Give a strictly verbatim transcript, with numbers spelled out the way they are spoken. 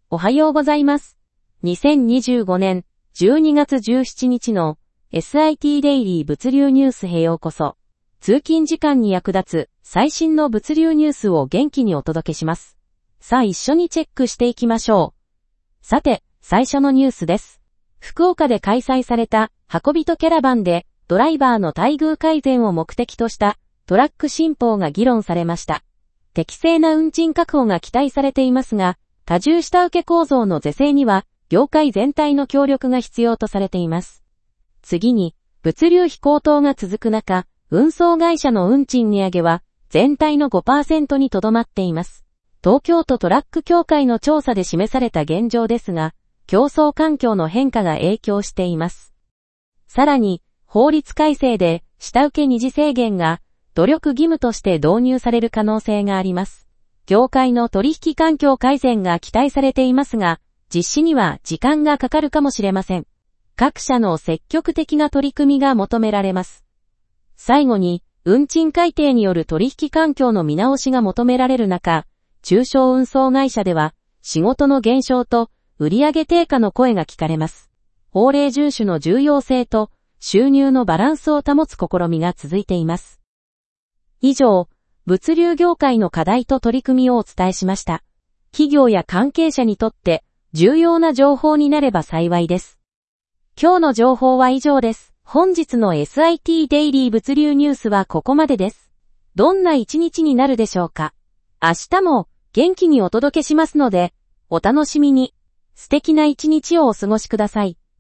おはようございます。にせんにじゅうごねんじゅうにがつじゅうしちにちの エスアイティー デイリー物流ニュースへようこそ。通勤時間に役立つ最新の物流ニュースを元気にお届けします。さあ一緒にチェックしていきましょう。さて、最初のニュースです。福岡で開催された運びとキャラバンでドライバーの待遇改善を目的としたトラック新法が議論されました。適正な運賃確保が期待されていますが、多重下請け構造の是正には、業界全体の協力が必要とされています。次に、物流費高騰が続く中、運送会社の運賃値上げは、全体の ごパーセント にとどまっています。東京都トラック協会の調査で示された現状ですが、競争環境の変化が影響しています。さらに、法律改正で、下請け二次制限が、努力義務として導入される可能性があります。業界の取引環境改善が期待されていますが、実施には時間がかかるかもしれません。各社の積極的な取り組みが求められます。最後に、運賃改定による取引環境の見直しが求められる中、中小運送会社では、仕事の減少と売上低下の声が聞かれます。法令遵守の重要性と収入のバランスを保つ試みが続いています。以上、物流業界の課題と取り組みをお伝えしました。企業や関係者にとって重要な情報になれば幸いです。今日の情報は以上です。本日の エスアイティー デイリー物流ニュースはここまでです。どんな一日になるでしょうか。明日も元気にお届けしますので、お楽しみに。素敵な一日をお過ごしください。